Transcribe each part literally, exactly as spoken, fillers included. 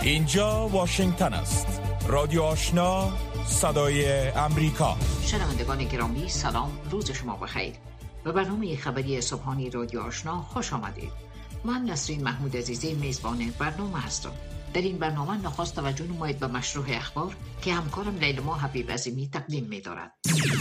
اینجا واشنگتن است. رادیو آشنا، صدای امریکا. شنوندگان گرامی سلام، روز شما بخیر. به برنامه خبری صبحانی رادیو آشنا خوش آمدید. من نسرین محمود عزیزی میزبان برنامه هستم. در این برنامه نخست توجه نمایید به مشروع اخبار که همکارم لیلما حبیب عظیمی تقدیم می‌دارد.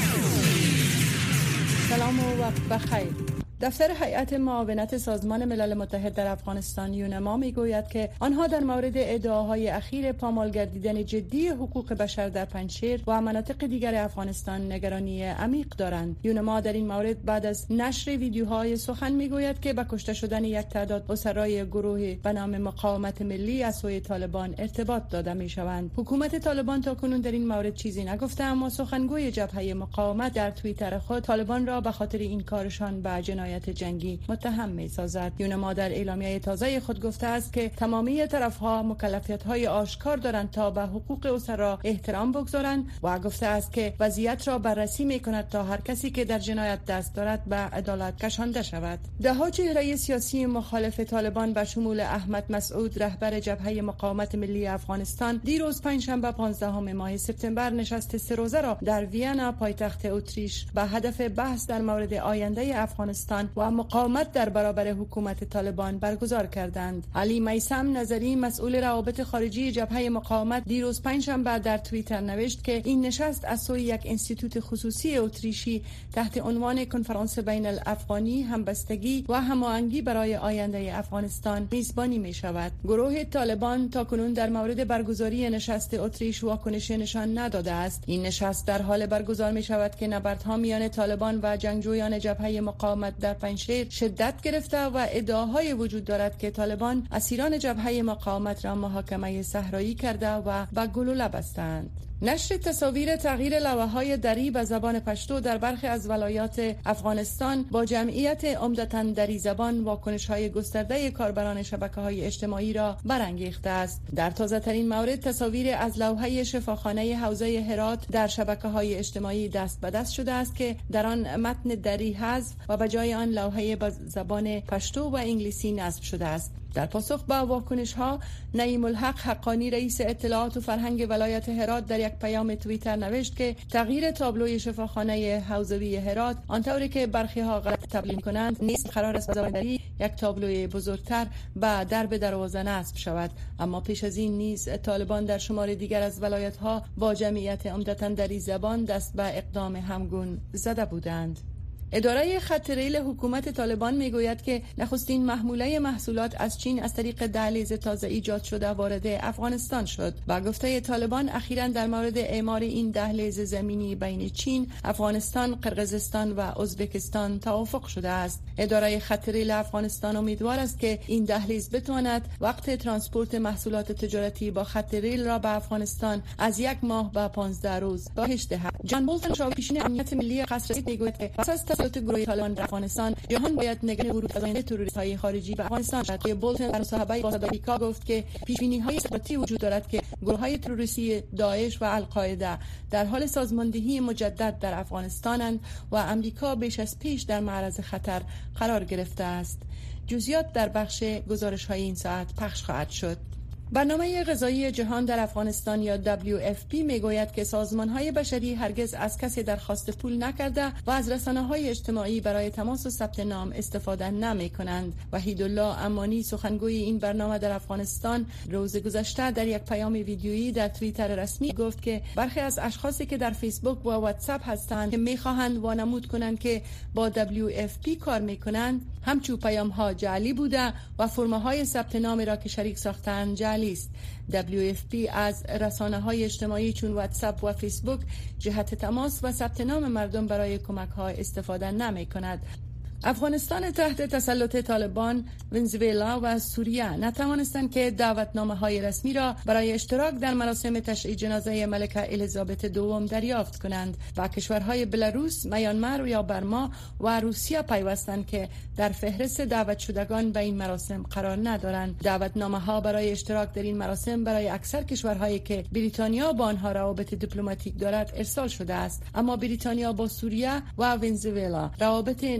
سلام و وقت بخیر. دفتر هیئت معاونت سازمان ملل متحد در افغانستان یونما میگوید که آنها در مورد ادعاهای اخیر پامال گردیدن جدی حقوق بشر در پنجشیر و مناطق دیگر افغانستان نگرانی عمیق دارند. یونما در این مورد بعد از نشر ویدیوهای سخن میگوید که به کشته شدن یک تعداد اسرای گروه به نام مقاومت ملی از سوی طالبان ارتباط داده میشوند. حکومت طالبان تاکنون در این مورد چیزی نگفته، اما سخنگوی جبهه مقاومت در توییتر خود طالبان را به خاطر این کارشان به جنایت جنگی متهم می‌سازد. یونما در اعلامیه تازه خود گفته است که تمامی طرف‌ها مکلفیت‌های آشکار دارند تا به حقوق اسرا احترام بگذارند و گفته است که وضعیت را بررسی می‌کند تا هر کسی که در جنایت دست دارد به عدالت کشانده شود. ده‌ها چهره سیاسی مخالف طالبان به شمول احمد مسعود رهبر جبهه مقاومت ملی افغانستان دیروز پنجشنبه پانزدهم ماه سپتامبر نشست سه روزه را در وینا پایتخت اتریش به هدف بحث در مورد آینده افغانستان و مقاومت در برابر حکومت طالبان برگزار کردند. علی میثم نظری مسئول روابط خارجی جبهه مقاومت دیروز پنجشنبه در توییتر نوشت که این نشست از سوی یک انستیتوت خصوصی اتریشی تحت عنوان کنفرانس بین الافغانی همبستگی و هماهنگی برای آینده افغانستان میزبانی می شود. گروه طالبان تاکنون در مورد برگزاری نشست اتریش واکنشی نشان نداده است. این نشست در حال برگزار می شود که نبردها میان طالبان و جنگجویان جبهه مقاومت در پنجشیر شدت گرفته و ادعاهای وجود دارد که طالبان اسیران جبهه مقاومت را محاکمه صحرایی کرده و به گلوله بستند. نشر تصاویر تغییر لوحه‌های دری به زبان پشتو در برخی از ولایات افغانستان با جمعیت عمدتاً دری زبان واکنش‌های گسترده کاربران شبکه‌های اجتماعی را برانگیخته است. در تازه‌ترین مورد تصاویر از لوحه شفاخانه حوزه هرات در شبکه‌های اجتماعی دست به دست شده است که در آن متن دری حذف و به جای آن لوحه به زبان پشتو و انگلیسی نصب شده است. در پاسخ به واکنش‌ها، نعیم الحق حقانی رئیس اطلاعات و فرهنگ ولایت هرات در یک پیام توییتر نوشت که تغییر تابلوی شفاخانه حوزوی هرات آنطوری که برخی‌ها غلط تبیین می‌کنند نیست قرار است به دری یک تابلوی بزرگتر به درب دروازه نصب شود. اما پیش از این نیز طالبان در شمار دیگر از ولایت‌ها با جمعیت عمدتاً دری زبان دست به اقدام همگون زده بودند. اداره خط ریل حکومت طالبان میگوید که نخستین محموله محصولات از چین از طریق دهلیز تازه ایجاد شده وارد افغانستان شد. با گفته طالبان اخیراً در مورد اعمار این دهلیز زمینی بین چین، افغانستان، قرقیزستان و ازبکستان توافق شده است. اداره خط ریل افغانستان امیدوار است که این دهلیز بتواند وقت ترانسپورت محصولات تجارتی با خط ریل را به افغانستان از یک ماه به پانزده روز کاهش دهد. جان بولتن شاور پیشین امنیت ملی قصر رسید میگوید که پس از تسلط گروه طالبان در افغانستان جهان باید نگران ورود فزاینده تروریست‌های خارجی به افغانستان شود. بولتن در مصاحبه‌ای با صدای آمریکا گفت که پیش‌بینی‌های ثباتی وجود دارد که گروه‌های تروریستی داعش و القاعده در حال سازماندهی مجدد در افغانستانند و امریکا بیش از پیش در معرض خطر قرار گرفته است. جزئیات در بخش گزارش‌های این ساعت پخش خواهد شد. برنامه غذایی جهان در افغانستان یا دبلیو اف پی میگوید که سازمان‌های بشری هرگز از کسی درخواست پول نکرده و از رسانه‌های اجتماعی برای تماس و ثبت نام استفاده نمی‌کنند. وحیدالله امانی سخنگوی این برنامه در افغانستان روز گذشته در یک پیام ویدیویی در توییتر رسمی گفت که برخی از اشخاصی که در فیسبوک و واتساپ هستند که می‌خواهند وانمود کنند که با دبلیو اف پی کار می‌کنند، همچون پیام‌ها جعلی بوده و فرم‌های ثبت نام را که شریک ساختند جعلی است. دبلیو اف پی از رسانه‌های اجتماعی چون واتساپ و فیسبوک جهت تماس و ثبت نام مردم برای کمک‌ها استفاده نمی‌کند. افغانستان تحت تسلط طالبان، ونزوئلا و سوریه نتوانستند که دعوتنامه‌های رسمی را برای اشتراک در مراسم تشییع جنازه ملکه الیزابت دوم دریافت کنند و کشورهای بلاروس، میانمار یا برما و روسیه پیوستند که در فهرست دعوت شدگان به این مراسم قرار ندارند. دعوتنامه‌ها برای اشتراک در این مراسم برای اکثر کشورهایی که بریتانیا با آنها روابط دیپلماتیک دارد ارسال شده است، اما بریتانیا با سوریه و ونزوئلا روابط دیپلماتیک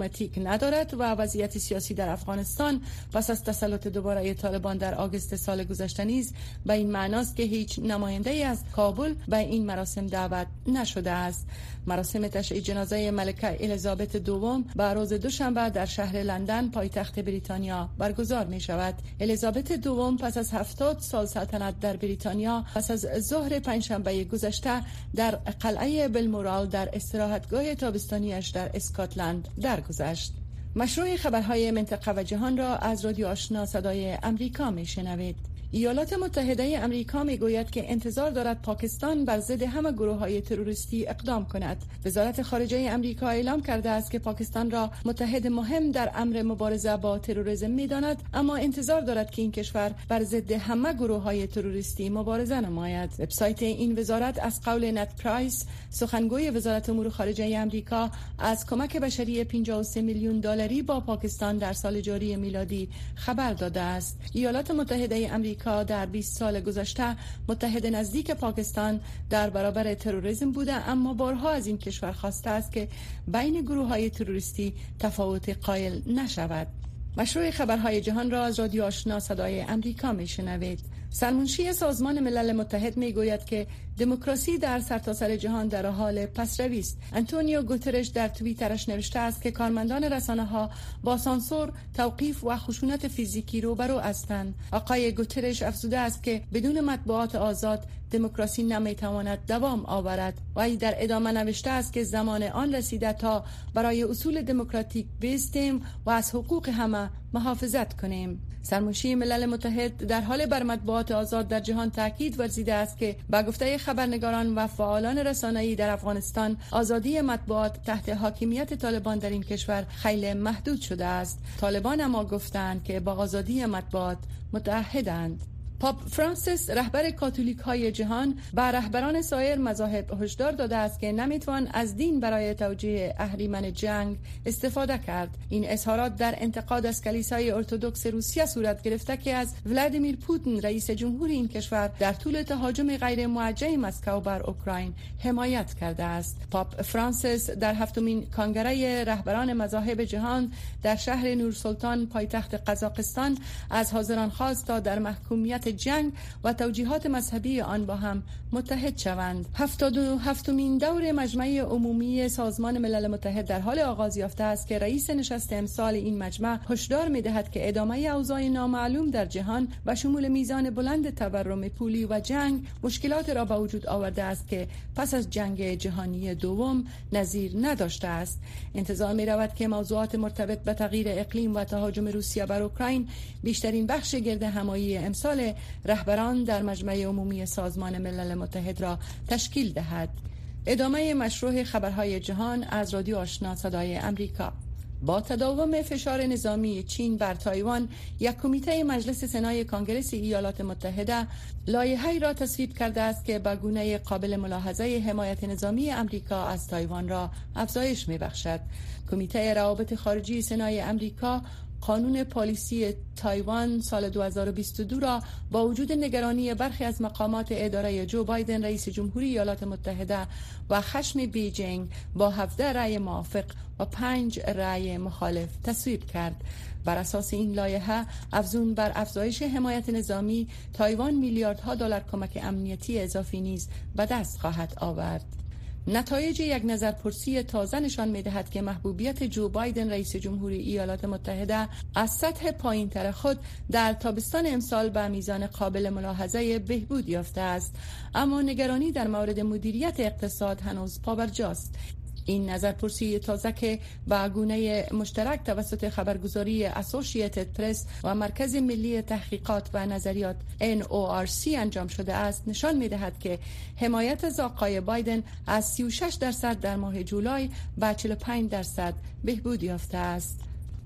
دیپلماتیک ندارد و وضعیت سیاسی در افغانستان پس از تسلط دوباره طالبان در آگوست سال گذشته نیز به این معناست که هیچ نماینده‌ای از کابل به این مراسم دعوت نشده است. مراسم تشییع جنازه ملکه الیزابت دوم به روز دوشنبه در شهر لندن پایتخت بریتانیا برگزار می شود. الیزابت دوم پس از هفتاد سال سلطنت در بریتانیا پس از ظهر پنجشنبه گذشته در قلعه بلمورال در استراحتگاه تابستانیش در اسکاتلند درگذشت. مشروع خبرهای منطقه و جهان را از رادیو آشنا صدای امریکا می شنوید. ایالات متحده امریکا می گوید که انتظار دارد پاکستان بر ضد همه گروه‌های تروریستی اقدام کند. وزارت خارجه امریکا اعلام کرده است که پاکستان را متحد مهم در امر مبارزه با تروریسم می‌داند، اما انتظار دارد که این کشور بر ضد همه گروه‌های تروریستی مبارزه نماید. وبسایت این وزارت از قول نت پرایس، سخنگوی وزارت امور خارجه امریکا، از کمک بشری پنجاه و سه میلیون دلاری با پاکستان در سال جاری میلادی خبر داده است. ایالات متحده امریکا در بیست سال گذشته متحد نزدیک پاکستان در برابر تروریسم بوده، اما بارها از این کشور خواسته است که بین گروه‌های تروریستی تفاوت قائل نشود. مشروع خبرهای جهان را از رادیو آشنا صدای امریکا میشنوید. سرمنشی سازمان ملل متحد میگوید که دموکراسی در سرتاسر جهان در حال پسروی است. انتونیو گوترش در توییترش نوشته است که کارمندان رسانه‌ها با سانسور، توقیف و خشونت فیزیکی روبرو هستند. آقای گوترش افزوده است که بدون مطبوعات آزاد دموکراسی نمیتواند دوام آورد و ای در ادامه نوشته است که زمان آن رسیده تا برای اصول دموکراتیک بایستیم و از حقوق همه محافظت کنیم. سرمنشی ملل متحد در حال بر مطبوعات آزاد در جهان تاکید ورزیده است که با گفته خبرنگاران و فعالان رسانه‌ای در افغانستان آزادی مطبوعات تحت حاکمیت طالبان در این کشور خیلی محدود شده است. طالبان اما گفتند که با آزادی مطبوعات متعهدند. پاپ فرانسیس رهبر کاتولیک های جهان به رهبران سایر مذاهب هشدار داده است که نمیتوان از دین برای توجیه اهریمن جنگ استفاده کرد. این اظهارات در انتقاد از کلیسای ارتدوکس روسیه صورت گرفته که از ولادیمیر پوتین رئیس جمهور این کشور در طول تهاجم غیر موجه مسکو بر اوکراین حمایت کرده است. پاپ فرانسیس در هفتمین کنگره رهبران مذاهب جهان در شهر نورسلطان پایتخت قزاقستان از حاضران خواست تا در محکومیت جنگ و توجیهات مذهبی آن با هم متحد شوند. هفتاد و هفتمین دور مجمع عمومی سازمان ملل متحد در حال آغاز یافته است که رئیس نشست امسال این مجمع هشدار می‌دهد که ادامه اوضاع نامعلوم در جهان و شمول میزان بلند تورم پولی و جنگ مشکلات را به وجود آورده است که پس از جنگ جهانی دوم نظیر نداشته است. انتظار می‌رود که موضوعات مرتبط به تغییر اقلیم و تهاجم روسیه بر اوکراین بیشترین بخش گرد همایی امسال رهبران در مجمع عمومی سازمان ملل متحد را تشکیل دهد. ادامه مشروع خبرهای جهان از رادیو آشنا صدای امریکا. با تداوم فشار نظامی چین بر تایوان، یک کمیته مجلس سنای کنگره ایالات متحده لایحه‌ای را تصویب کرده است که به گونه قابل ملاحظه حمایت نظامی امریکا از تایوان را افزایش می‌بخشد. کمیته روابط خارجی سنای امریکا قانون پالیسی تایوان سال دو هزار و بیست و دو را با وجود نگرانی برخی از مقامات اداره جو بایدن رئیس جمهوری ایالات متحده و خشم بیجینگ با هفده رأی موافق و پنج رأی مخالف تصویب کرد. بر اساس این لایحه افزون بر افزایش حمایت نظامی، تایوان میلیاردها دلار کمک امنیتی اضافی نیز به دست خواهد آورد. نتایج یک نظرپرسی تازه نشان می‌دهد که محبوبیت جو بایدن رئیس جمهوری ایالات متحده از سطح پایین‌تر خود در تابستان امسال به میزان قابل ملاحظه بهبود یافته است، اما نگرانی در مورد مدیریت اقتصاد هنوز پابرجاست. این نظرپرسی تازه که با گونه مشترک توسط خبرگزاری اسوسییتد پرس و مرکز ملی تحقیقات و نظریات ان او آر سی انجام شده است نشان می‌دهد که حمایت از آقای بایدن از سی و شش درصد در ماه جولای به چهل و پنج درصد بهبود یافته است.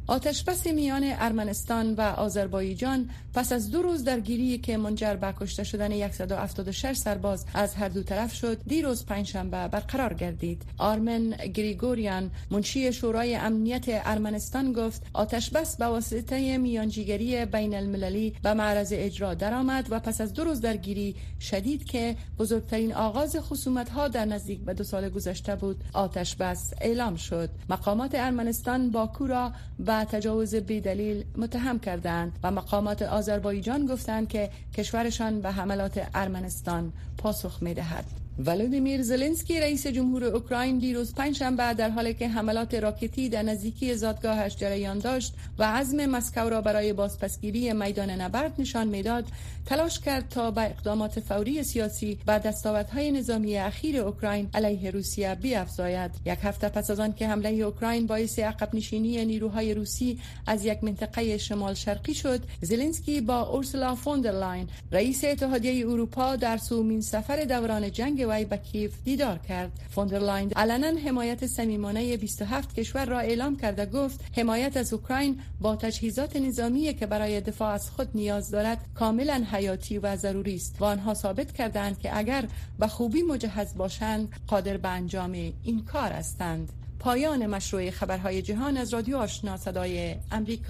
آتشبس میان ارمنستان و آذربایجان پس از دو روز درگیری که منجر به کشته شدن صد و هفتاد و شش سرباز از هر دو طرف شد، دیروز پنجشنبه برقرار گردید. آرمن گریگوریان، منشی شورای امنیت ارمنستان، گفت آتشبس به واسطه میانجیگری بین المللی به معرض اجرا درآمد و پس از دو روز درگیری شدید که بزرگترین آغاز خصومت‌ها در نزدیک به دو سال گذشته بود، آتشبس اعلام شد. مقامات ارمنستان باکو را به تجاوز بی‌دلیل متهم کردند و مقامات آذربایجان گفتند که کشورشان به حملات ارمنستان پاسخ می‌دهد. ولادیمیر زلنسکی رئیس جمهور اوکراین دیروز پنجشنبه در حالی که حملات راکتی در نزدیکی زادگاهش جریان داشت و عزم مسکو را برای بازپسگیری میدان نبرد نشان میداد، تلاش کرد تا با اقدامات فوری سیاسی و دستاوردهای نظامی اخیر اوکراین علیه روسیه بیفزاید. یک هفته پس از آن که حمله اوکراین باعث عقب نشینی نیروهای روسی از یک منطقه شمال شرقی شد، زلنسکی با اورسولا فون در لاین رئیس اتحادیه اروپا در سومین سفر دوران جنگ وی به کیف دیدار کرد. فون در لاین علنا حمایت صمیمانه بیست و هفت کشور را اعلام کرده گفت حمایت از اوکراین با تجهیزات نظامی که برای دفاع از خود نیاز دارد کاملا حیاتی و ضروری است و آنها ثابت کردند که اگر به خوبی مجهز باشند قادر به انجام این کار هستند. پایان مشروع خبرهای جهان از رادیو آشنا صدای امریکا.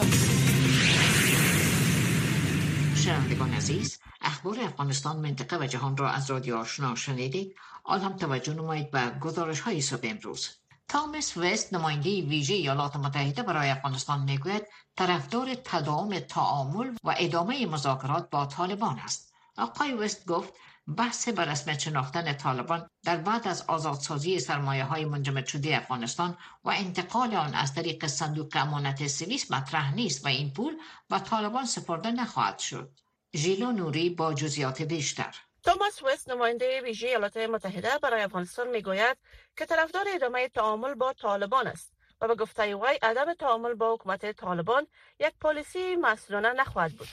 شنوندگان عزیز، اخبار افغانستان، منطقه و جهان را از رادیو آشنا شنیدید. آن هم توجه نمایید به گزارش های صبح امروز. تامس وست، نماینده ویژه ایالات متحده برای افغانستان، میگوید طرفدار تداوم تعامل و ادامه مذاکرات با طالبان است. آقای وست گفت بحث به رسمیت شناختن طالبان در بعد از آزادسازی سرمایه‌های منجمد شده افغانستان و انتقال آن از طریق صندوق امانت سوئیس مطرح نیست و این پول به طالبان سپرده نخواهد شد. ژیلا نوری با جزئیات بیشتر. توماس وست، نماینده ویژه ایالات متحده برای افغانستان، میگوید که طرفدار ادامه تعامل با طالبان است و به گفته وی عدم تعامل با حکومت طالبان یک پالیسی مسئولانه نخواهد بود.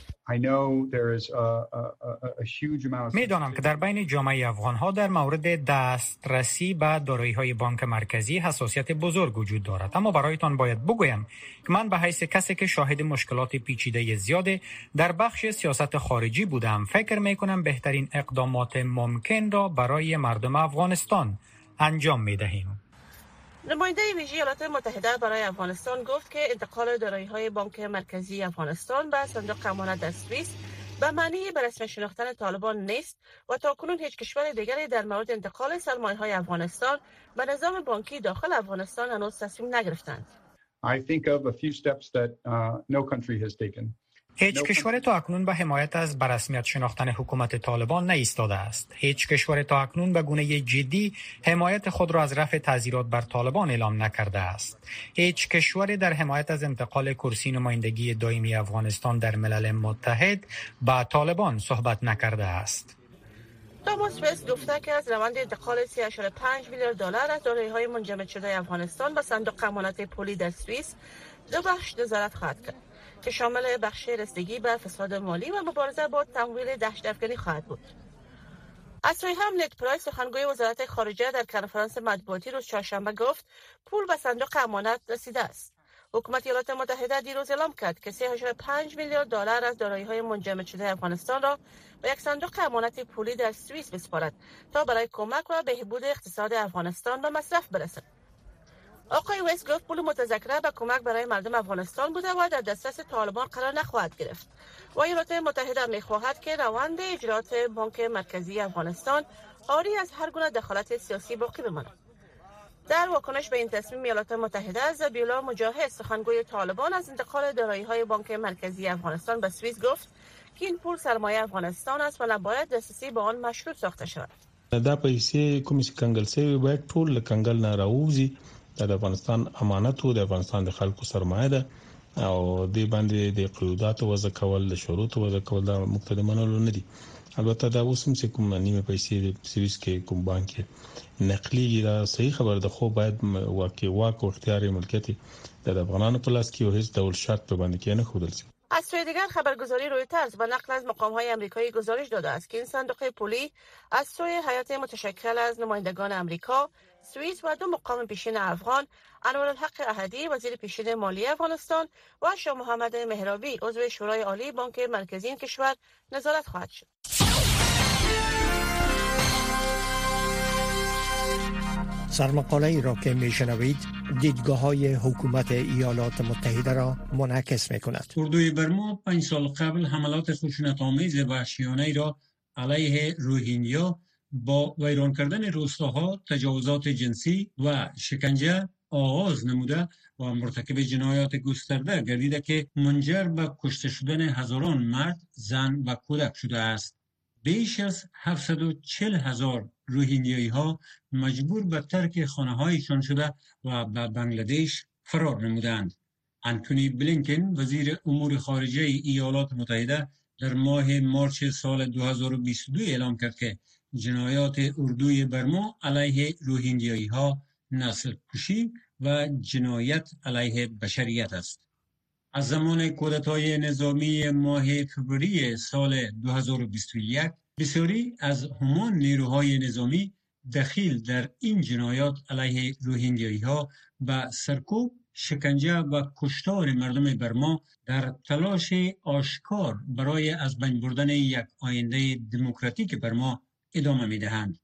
میدانم که در بین جامعه افغان‌ها در مورد دسترسی به دارایی‌های بانک مرکزی حساسیت بزرگ وجود دارد، اما برایتان باید بگویم که من به حیث کسی که شاهد مشکلات پیچیده زیاد در بخش سیاست خارجی بودم، فکر می‌کنم بهترین اقدامات ممکن را برای مردم افغانستان انجام می‌دهیم. نماینده ویژه ایالات متحده برای افغانستان گفت که انتقال دارایی‌های بانک مرکزی افغانستان به صندوق امانت در سوئیس به معنی به رسمیت شناختن طالبان نیست و تاکنون هیچ کشور دیگری در مورد انتقال سرمایه‌های افغانستان به نظام بانکی داخل افغانستان هنوز تصمیم نگرفتند. I think of a few steps that uh, no country has taken. هیچ کشور تا اکنون به حمایت از به رسمیت شناختن حکومت طالبان نایستاده است. هیچ کشور تا اکنون به گونه جدی حمایت خود را از رفع تعزیرات بر طالبان اعلام نکرده است. هیچ کشوری در حمایت از انتقال کرسی نمایندگی دائمی افغانستان در ملل متحد با طالبان صحبت نکرده است. توماس وست گفته که از روند انتقال سه و پنج میلیارد دلار از دارایی‌های منجمد شده افغانستان به صندوق امانت پولی در سوئیس دو بخش نظارت خواهد کرد که شامل بخش رسیدگی به فساد مالی و مبارزه با تمویل دهشت‌افکنی خواهد بود. از سوی هم نت پرایس، سخنگوی وزارت خارجه، در کنفرانس مطبوعاتی روز چهارشنبه گفت پول به صندوق امانت رسیده است. حکومت ایالات متحده دیروز اعلام کرد که سه و پنج میلیارد دلار از دارایی‌های منجمد شده افغانستان را به یک صندوق امانت پولی در سوئیس بسپارد تا برای کمک و بهبود اقتصاد افغانستان به مصرف برسد. آقای وست گفت پول متذکره به کمک برای مردم افغانستان بوده و در دسترس طالبان قرار نخواهد گرفت و ایالات متحده می‌خواهد که روند اجرات بانک مرکزی افغانستان آری از هر گونه دخالت سیاسی باقی بماند. در واکنش به این تصمیم ایالات متحده، ذبیح‌الله مجاهد، سخنگوی طالبان، از انتقال دارایی‌های بانک مرکزی افغانستان به سوئیس گفت که این پول سرمایه افغانستان است و نباید دسترسی به آن مشروط ساخته شود. دا پیسې کوم چې کنګل شوی باید ټول له کنګل نه راوځي. د افغانستان امانت او د افغانستان د خلکو سرمایه ده او د باندې د قراردادو وضع کول، د شروطو وضع کول د مقتدمانو نه دي. البته دا اوس هم چې کوم نیمه پیسې د سوئیس کې کوم بانک نقلی دا صحیح خبر ده، خو باید واقع واک او اختیار ملکیت د افغانانو په لاس کې او هیڅ ډول شرط په باندې کې نه ښودل شي. از سوی دیگر خبرگزاری رویترز به نقل از مقام‌های آمریکایی گزارش داده است که این صندوق پولی از سوی هیئت متشکل از نمایندگان آمریکا، سوئیس و دو مقام پیشین افغان، انوارالحق احدی وزیر پیشین مالی افغانستان و شاه محمد مهرابی عضو شورای عالی بانک مرکزی این کشور نظارت خواهد شد. سرمقاله ای را که میشنوید دیدگاه های حکومت ایالات متحده را منعکس می کند. اردوی برما پنج سال قبل حملات خشونت‌آمیز وحشیانه را علیه روهینگیا با ویران کردن روستاها، تجاوزات جنسی و شکنجه آغاز نموده و مرتکب جنایات گسترده گردیده که منجر به کشته شدن هزاران مرد، زن و کودک شده است. بیش از هفتصد و چهل هزار روهینگیایی ها مجبور به ترک خانه هایشان شده و به بنگلادش فرار نمودند. انتونی بلینکن وزیر امور خارجه ایالات متحده در ماه مارچ سال دو هزار و بیست و دو اعلام کرد که جنایات اردوی برما علیه روهینگیایی ها نسل کشی و جنایت علیه بشریت است. از زمان کودتای نظامی ماه فوریه سال دو هزار و بیست و یک بسیاری از همان نیروهای نظامی دخیل در این جنایات علیه روهینگیایی ها به سرکوب، شکنجه و کشتار مردم برما در تلاش آشکار برای از بین بردن یک آینده دموکراتیک برما ادامه می‌دهند.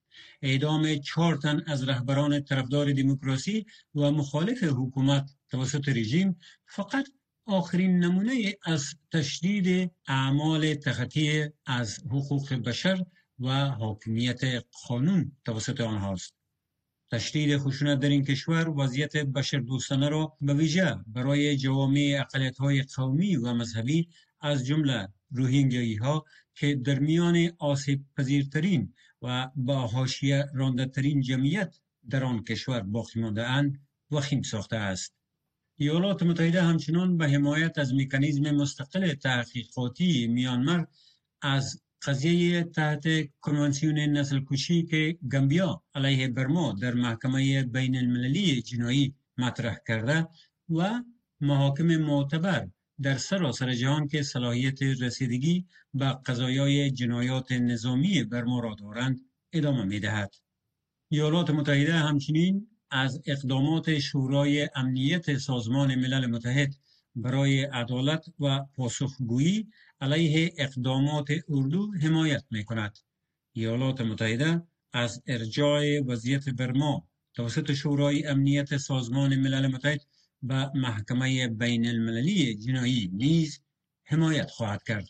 اعدام چهار تن از رهبران طرفدار دموکراسی و مخالف حکومت توسط رژیم فقط آخرین نمونه از تشدید اعمال تخطی از حقوق بشر و حاکمیت قانون توسط آنهاست. تشدید خشونت در این کشور وضعیت بشردوستانه را به ویژه برای جوامع اقلیت‌های قومی و مذهبی از جمله روهینگیایی ها که در میان آسیب پذیرترین و با حاشیه رانده ترین جمعیت در آن کشور باقی مانده اند وخیم ساخته است. ایالات متحده همچنان به حمایت از مکانیزم مستقل تحقیقاتی میانمار از قضیه تحت کنوانسیون نسل کشی که گامبیا علیه برما در محکمه بین المللی جنایی مطرح کرده و محاکم معتبر در سراسر جهان که صلاحیت رسیدگی به قضایای جنایات نظامی برما را دارند ادامه می‌دهد. ایالات متحده همچنین از اقدامات شورای امنیت سازمان ملل متحد برای عدالت و پاسخگویی علیه اقدامات اردو حمایت می‌کند. ایالات متحده از ارجاع وضعیت برما توسط شورای امنیت سازمان ملل متحد به محکمه بین المللی جنایی نیز حمایت خواهد کرد.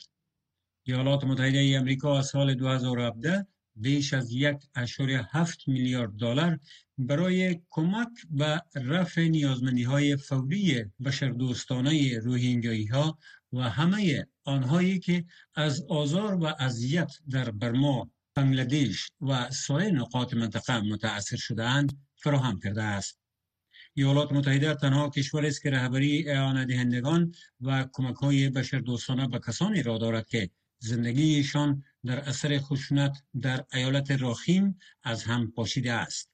ایالات متحده آمریکا از سال دو هزار و هفده بیش از یک اشاره هفت میلیارد دلار برای کمک به رفع نیازمندی‌های فوری بشردوستانه روهینگیایی ها و همه آنهایی که از آزار و اذیت در برما، بنگلادش و سایر نقاط منطقه متأثر شده‌اند فراهم کرده است. ایالات متحده تنها کشور است که رهبری اعانه دهندگان و کمک‌های بشردوستانه به کسانی را دارد که زندگیشان در اثر خشونت در ایالت راخین از هم پاشیده است.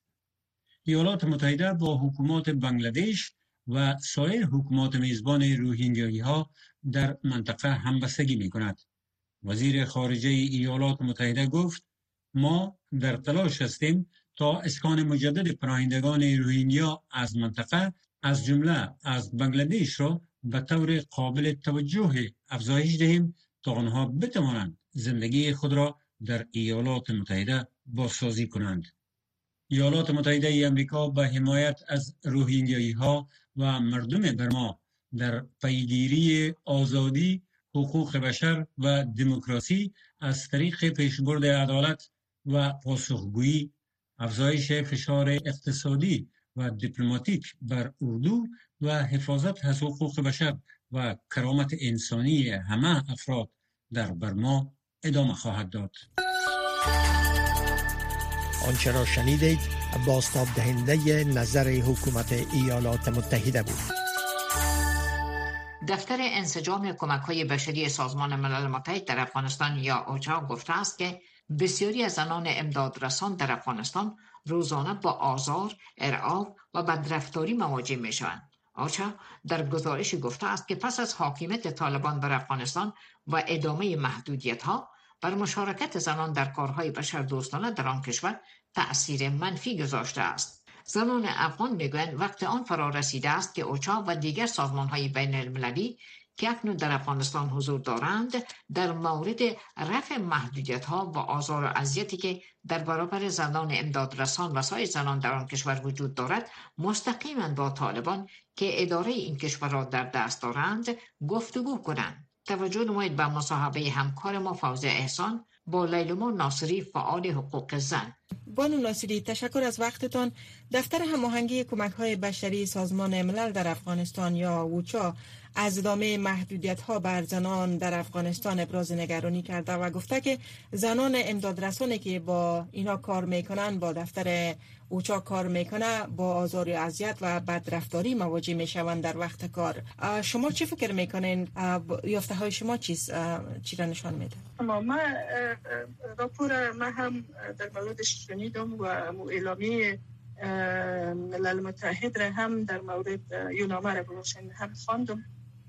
ایالات متحده با حکومات بنگلادش و سایر حکومات میزبان روهینگیایی ها در منطقه همبستگی می کند. وزیر خارجه ایالات متحده گفت ما در تلاش هستیم تا اسکان مجدد پناهندگان روهینگیا از منطقه از جمله از بنگلادش را به طور قابل توجه افزایش دهیم تا آنها بتوانند زندگی خود را در ایالات متحده بازسازی کنند. ایالات متحده آمریکا به حمایت از روهینگیایی ها و مردم برما در پیگیری آزادی، حقوق بشر و دموکراسی از طریق پیشبرد عدالت و پاسخگویی، افزایش فشار اقتصادی و دیپلماتیک بر اردو و حفاظت از حقوق بشر و کرامت انسانی همه افراد در برما ادامه خواهد داد. آنچه را شنیدید بازتاب دهنده نظر حکومت ایالات متحده بود. دفتر انسجام کمک‌های بشری سازمان ملل متحد در افغانستان یا اوچا گفته است که بسیاری از زنان امدادرسان در افغانستان روزانه با آزار، ارعاب و بدرفتاری مواجه می‌شوند. اوچا در گزارشی گفته است که پس از حاکمیت طالبان بر افغانستان و ادامه محدودیت‌ها، بر مشارکت زنان در کارهای بشردوستانه در آن کشور تأثیر منفی گذاشته است. زنان افغان میگویند وقت آن فرا رسیده است که اوچا و دیگر سازمان‌های بین المللی که اکنون در افغانستان حضور دارند در مورد رفع محدودیت‌ها و آزار و اذیتی که در برابر زنان امدادرسان و سایر زنان در آن کشور وجود دارد مستقیما با طالبان که اداره این کشور را در دست دارند گفتگو کنند. توجه نمایید به مصاحبه همکار ما فوزیه احسان با لیلما ناصری فعال حقوق زن. بانو ناصری، تشکر از وقتتان. دفتر هماهنگی کمک‌های بشری سازمان ملل در افغانستان یا اوچا از ادامه محدودیت‌ها بر زنان در افغانستان ابراز نگرانی کرده و گفته که زنان امدادرسانی که با اینا کار میکنن، با دفتر اوچا کار میکنه، با آزار و اذیت و بدرفتاری مواجه میشوند در وقت کار. شما چی فکر میکنین؟ یافته های شما چیست؟ چی را نشان میده؟ اما ما راپور ما هم در موردش شنیدم و اعلامیه ملل متحد را هم در مورد یونامه را بروشن هم خواندم.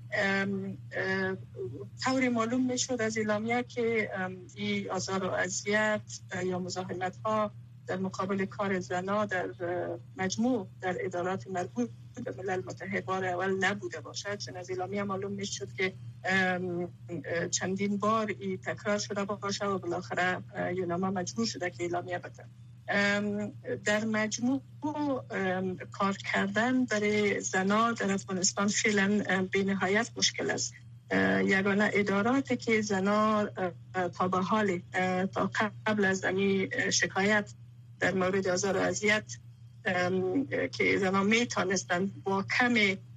طوری معلوم میشد از اعلامیه که این آزار و اذیت یا مزاحمت ها در مقابل کار زنها در مجموع در ادارات مربوط به ملل متحد بار اول نبوده باشد. چون از اعلامیه معلوم میشد که چندین بار این تکرار شده باشه و بالاخره یونامه مجبور شده که اعلامیه بده. در مجموع کار کردن برای زنان در افغانستان فعلا به نهایت مشکل است. یگانه اداراتی که زنان تا به حال تا قبل از این شکایت در مورد آزار و اذیت که زنان میتونستند با کم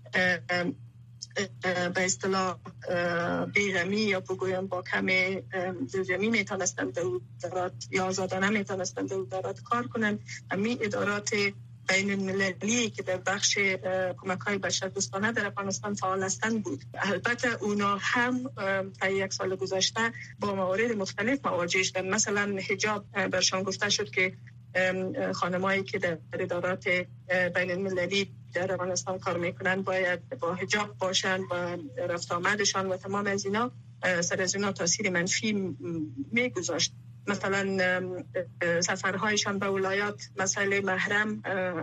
به اصطلاح بیغمی یا بگویم با کم زیرجمی میتونستند در ادارات یا آزادانه میتونستند در ادارات کار کنند. همین ادارات بین المللی که در بخش کمک‌های بشردوستانه در افغانستان فعال هستند بود. البته اونا هم تا یک سال گذشته با موارد مختلف مواجه شدند. مثلا حجاب برشان گفته شد که خانمایی که در ادارات بین المللی در افغانستان کار میکنن باید با حجاب باشن و رفت آمدشان و تمام از اینا سر از اینا تاثیر منفی میگذاشت. مثلا سفرهایشان به ولایات مسئله محرم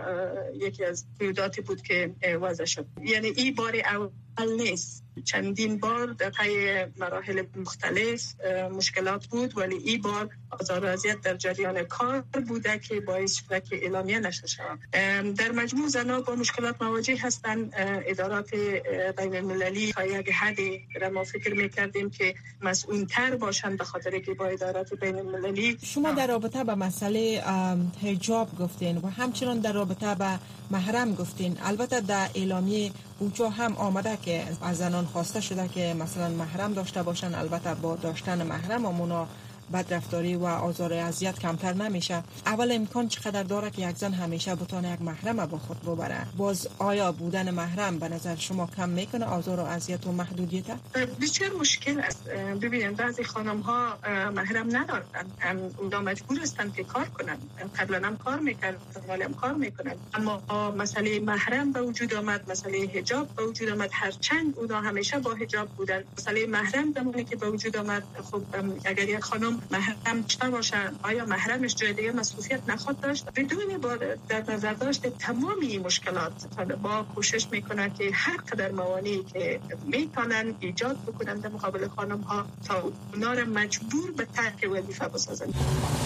یکی از قیوداتی بود که وضع شد. یعنی این بار اول نیست، چندین بار در طی مراحل مختلف مشکلات بود، ولی این بار آزار و اذیت در جریان کار بوده که باعث شده که اعلامیه نشر شود. در مجموع زنان با مشکلات مواجه هستند. ادارات بین المللی تا یک حدی ما فکر میکردیم که مسئول‌تر باشند به خاطر که با ادارات بین المللی. شما در رابطه با مسئله حجاب گفتین و همچنان در رابطه با محرم گفتین. البته در اعلامیه اوچا هم آمده که از زنان خواسته شده که مثلا محرم داشته باشن. البته با داشتن محرم امونا بدرفتاری و آزار و اذیت کمتر نمیشه. اول امکان چقدر داره که یک زن همیشه بتونه یک محرم با خود ببره؟ باز آیا بودن محرم به نظر شما کم میکنه آزار و اذیت و محدودیت؟ بسیار مشکل است. ببینید بعضی خانم ها محرم ندارن، اونا مجبور هستند که کار کنن. قبلا هم کار میکردن، حالا هم کار میکنن. اما مسئله محرم به وجود آمد، مسئله حجاب به وجود آمد. هرچند اونا همیشه با حجاب بودن، مسئله محرم زمانی که به وجود آمد، خب اگر یک خانم محرم داشته باشه آیا محرمش جای دیگه مصروفیت نخواد داشت؟ بدون با در نظر داشت تمام این مشکلات با کوشش میکنه که هر قدر موانعی که میتونن ایجاد بکنن در مقابل خانم ها تا اونا را مجبور به ترک وظیفه بسازن.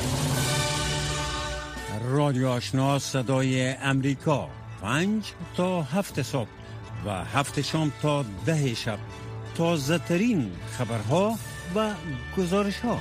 رادیو آشنا صدای امریکا، پنج تا هفت صبح و هفت شام تا ده شب، تازه ترین خبرها و گزارش ها.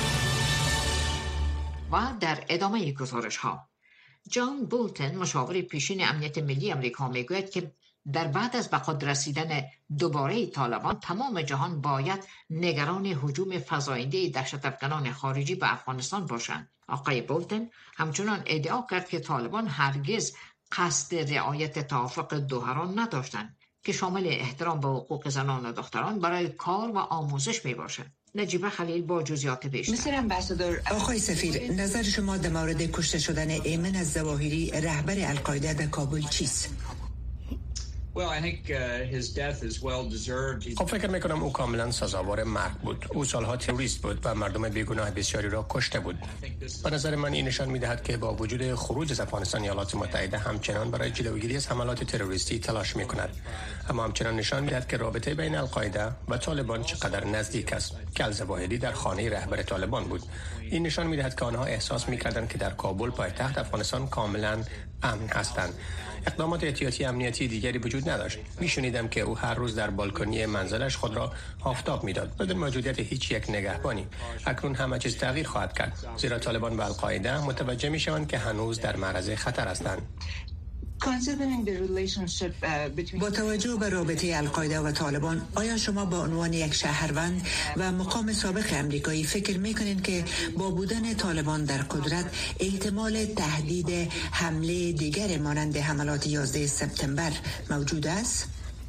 و در ادامه گزارش ها، جان بولتن مشاور پیشین امنیت ملی امریکا میگوید که در بعد از به خود رسیدن دوباره طالبان تمام جهان باید نگران هجوم فزاینده دهشت افکنان خارجی به افغانستان باشند. آقای بولتن همچنان ادعا کرد که طالبان هرگز قصد رعایت توافق دوحه را نداشتند که شامل احترام به حقوق زنان و دختران برای کار و آموزش می باشد. نجیبه خلیل با جزئیات بیشتر. مستر امباسادور، آقای سفیر، نظر شما در مورد کشته شدن ایمن الظواهری رهبر القاعده در کابل چیست؟ خب فکر میکنم او کاملا سزاوار مرگ بود. او سالها تروریست بود و مردم بیگناه بسیاری را کشته بود. به نظر من این نشان میدهد که با وجود خروج از افغانستان ایالات متحده همچنان برای جلوگیری از حملات تروریستی تلاش میکند، اما همچنان نشان میدهد که رابطه بین القاعده و طالبان چقدر نزدیک است. کلز واحدی در خانه رهبر طالبان بود. این نشان میدهد که آنها احساس میکردند که در کابل پایتخت افغانستان کاملا امن هستند. اقدامات احتیاطی امنیتی دیگری وجود نداشت. میشنیدم که او هر روز در بالکنی منزلش خود را آفتاب میداد بدون موجودیت هیچ یک نگهبانی. اکنون همه چیز تغییر خواهد کرد، زیرا طالبان و القاعده متوجه میشوند که هنوز در معرض خطر هستند. با توجه به رابطه القاعده و طالبان، آیا شما به عنوان یک شهروند و مقام سابق امریکایی فکر میکنید که با بودن طالبان در قدرت احتمال تهدید حمله دیگر مانند حملات یازده سپتامبر موجود است؟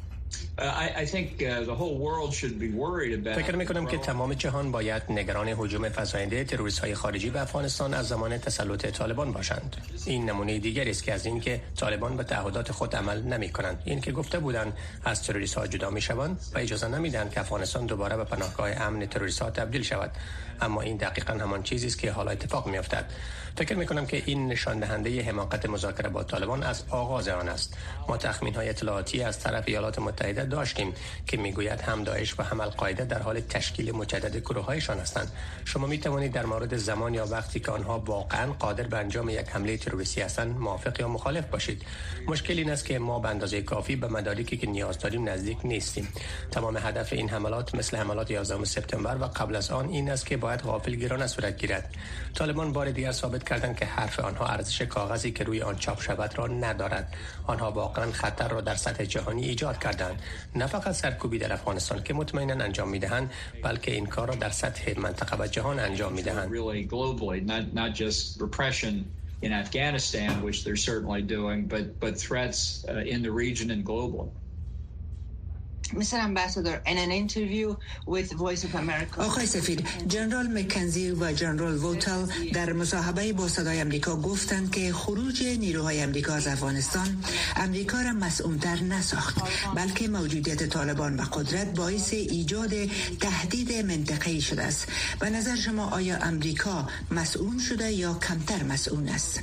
فکر میکنم که تمام جهان باید نگران هجوم فزاینده تروریست های خارجی به افغانستان از زمان تسلط طالبان باشند. این نمونه دیگری است که از این که طالبان به تعهدات خود عمل نمی کنند. این که گفته بودند از تروریست ها جدا می شوند و اجازه نمیدن که افغانستان دوباره به پناهگاه امن تروریست ها تبدیل شود. اما این دقیقاً همان چیزی است که حالا اتفاق می افتد. فکر می کنم که این نشان دهنده حماقت مذاکره با طالبان از آغاز آن است. ما تخمین های اطلاعاتی از طرف ایالات متحده داشتیم که میگوید هم داعش و هم القاعده در حال تشکیل مجدد گروه‌هایشان هستند. شما می توانید در مورد زمان یا وقتی که آنها واقعاً قادر به انجام یک حمله تروریستی هستند موافق یا مخالف باشید. مشکل این است که ما به اندازه کافی به مدارکی که نیاز داریم نزدیک نیستیم. تمام هدف این حملات مثل حملات یازده سپتامبر و قبل از آن این است که باید غافلگیرانه صورت گیرد. طالبان بار دیگر ثابت کردند که حرف آنها ارزش کاغذی که روی آن چاپ شود را ندارد. آنها واقعاً خطر را در سطح جهانی ایجاد کردند، نه فقط سرکوبی در افغانستان که مطمئنا انجام میدهند، بلکه این کار را در سطح منطقه و جهان انجام میدهند. in Afghanistan, which they're certainly doing, but but threats uh, in the region and globally. Mister Ambassador, in an interview with Voice of America. آقای سفیر، جنرال مکنزی و جنرال ووتل در مصاحبه با صدای آمریکا گفتند که خروج نیروهای آمریکا از افغانستان آمریکا را مسئول‌تر نساخت، بلکه موجودیت طالبان و قدرت باعث ایجاد تهدید منطقه‌ای شده است. به نظر شما آیا آمریکا مسئول شده یا کمتر مسئول است؟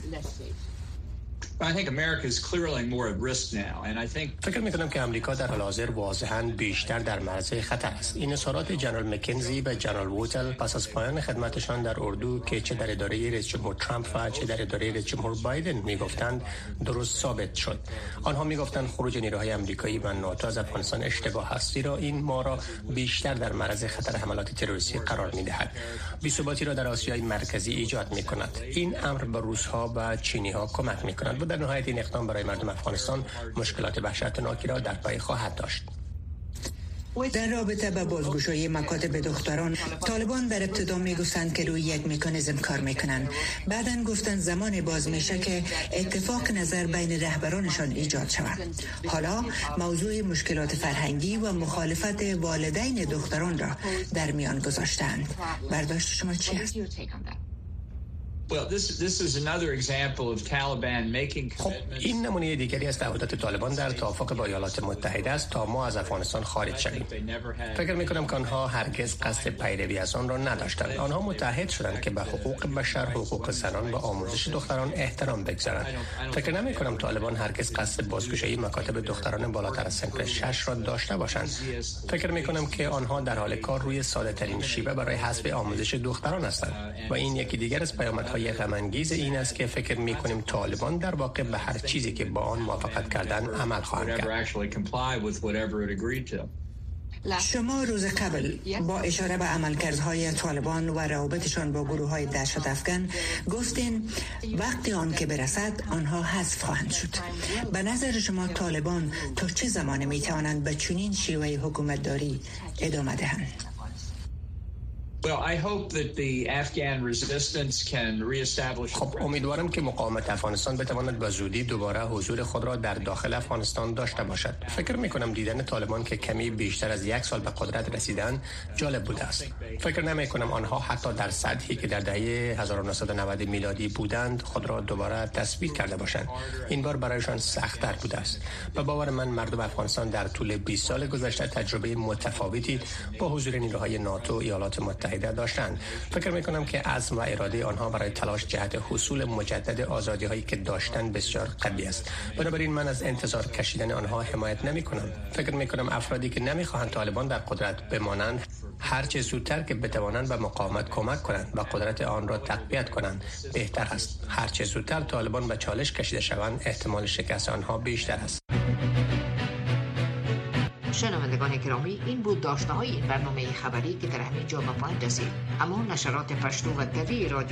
فکر میکنم که امریکا در حال حاضر واضحاً بیشتر در معرض خطر است. این اظهارات جنرال مکنزی و جنرال ووتل پس از پایان خدمتشان در اردو که چه در اداره رئیس جمهور ترامپ و چه در اداره رئیس جمهور بایدن میگفتند درست ثابت شد. آنها میگفتند خروج نیروهای آمریکایی و ناتو از افغانستان اشتباه است، زیرا این ما را بیشتر در معرض خطر حملات تروریستی قرار میدهد. بی‌ثباتی را در آسیای مرکزی ایجاد میکند. این امر به روس‌ها و چینی‌ها کمک میکند و در نهایت این اقدام برای مردم افغانستان مشکلات وحشتناکی را در پی خواهد داشت. در رابطه با بازگشایی مکاتب دختران، طالبان در ابتدا میگفتند که روی یک مکانیزم کار میکنند. بعداً گفتند زمان باز میشه که اتفاق نظر بین رهبرانشان ایجاد شود. حالا موضوع مشکلات فرهنگی و مخالفت والدین دختران را در میان گذاشتند. برداشت شما چی است؟ خب این نمونه دیگری از تعهدات طالبان در توافق با ایالات متحده است تا ما از افغانستان خارج شویم. فکر می‌کنم که آنها هرگز قصد پیروی از آن را نداشتند. آنها متحد شدند که به حقوق بشر، حقوق زنان و آموزش دختران احترام بگذارند. فکر نمی‌کنم طالبان هرگز قصد بازگشایی مکاتب دختران بالاتر از سن شش را داشته باشند. فکر می‌کنم که آنها در حال کار روی ساده‌ترین شیوه برای حذف آموزش دختران هستند و این یکی دیگر از پیامدهای غم انگیز این است که فکر می‌کنیم طالبان در واقع به هر چیزی که با آن موافقت کردن عمل خواهند کرد. شما روز قبل با اشاره به عملکردهای طالبان و روابطشان با گروه‌های دهشت افغان گفتین وقتی آن که برسد آنها حذف خواهند شد. به نظر شما طالبان تا چه زمان می‌توانند به چنین شیوه حکومتداری ادامه دهند؟ خب امیدوارم که مقاومت افغانستان بتواند به زودی دوباره حضور خود را در داخل افغانستان داشته باشد. فکر می کنم دیدن طالبان که کمی بیشتر از یک سال به قدرت رسیدن جالب بوده است. فکر نمی کنم آنها حتی در سطحی که در دهه هزار و نهصد و نود میلادی بودند خود را دوباره تثبیت کرده باشند. این بار برایشان سخت‌تر بوده است. به باور من مردم افغانستان در طول بیست سال گذشته تجربه متفاوتی با حضور نیروهای ناتو و ایالات متحده داشتند. فکر می کنم که عزم و اراده آنها برای تلاش جهت حصول مجدد آزادی هایی که داشتن بسیار قوی است. بنابراین من از انتظار کشیدن آنها حمایت نمی کنم. فکر می کنم افرادی که نمی خواهند طالبان در قدرت بمانند هر چه زودتر که بتوانند به مقاومت کمک کنند و قدرت آن را تقویت کنند بهتر است. هر چه زودتر طالبان به چالش کشیده شوند احتمال شکست آنها بیشتر است. شنوندگان گرامی، این بود داشته های این برنامه خبری که در همین جا به پایان رسید. اما نشرات پشتو و دری رادیو